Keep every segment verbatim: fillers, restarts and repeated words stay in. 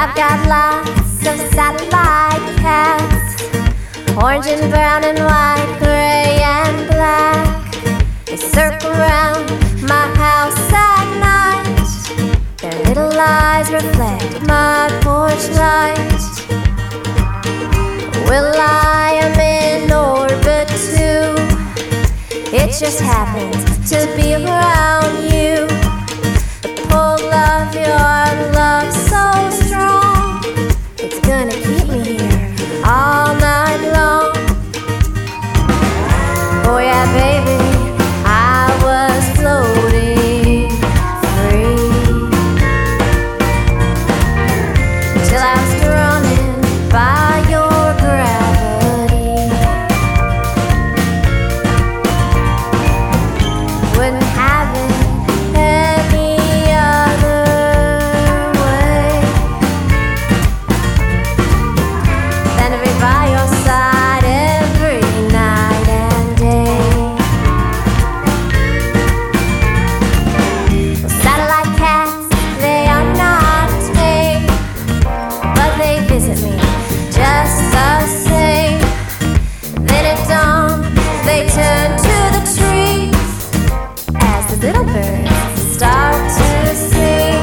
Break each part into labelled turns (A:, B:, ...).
A: I've got lots of satellite cats, orange and brown and white, gray and black. They circle around my house at night. Their little eyes reflect my porch light. Well, I am in orbit too. It just happens to be around you. The pull of your love so strong, it's gonna keep me here all night long. Oh yeah, baby, I was floating free till I was running by your gravity. Wouldn't have it any other way than to be by your side every night and day. Well, satellite cats, they are not tame, but they visit me just the same. Then at dawn, they turn to the trees as the little birds start to sing.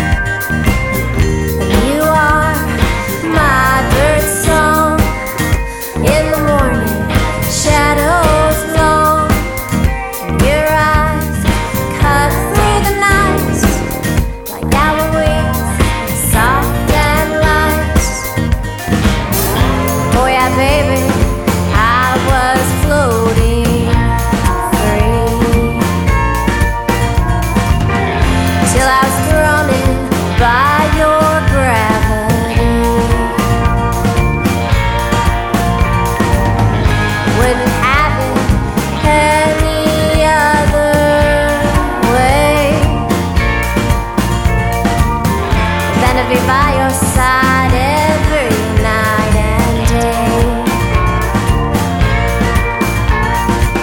A: And you are my bird song in the morning, shadows long. And your eyes cut through the night like owl wings, soft and light. Oh yeah, baby, I was floating free till I was running by your gravity. Wouldn't have it any other way than to be by your side every night and day.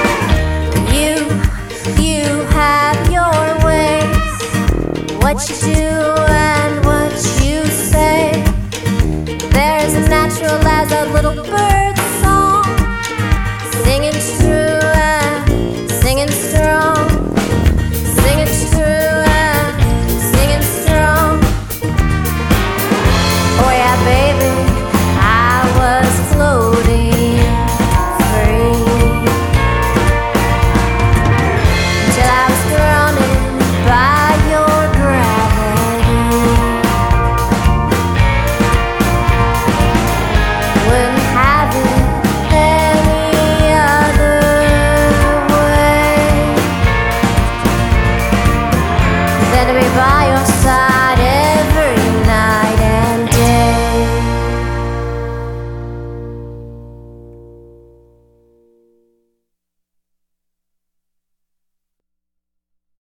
A: You, you have your ways. What you do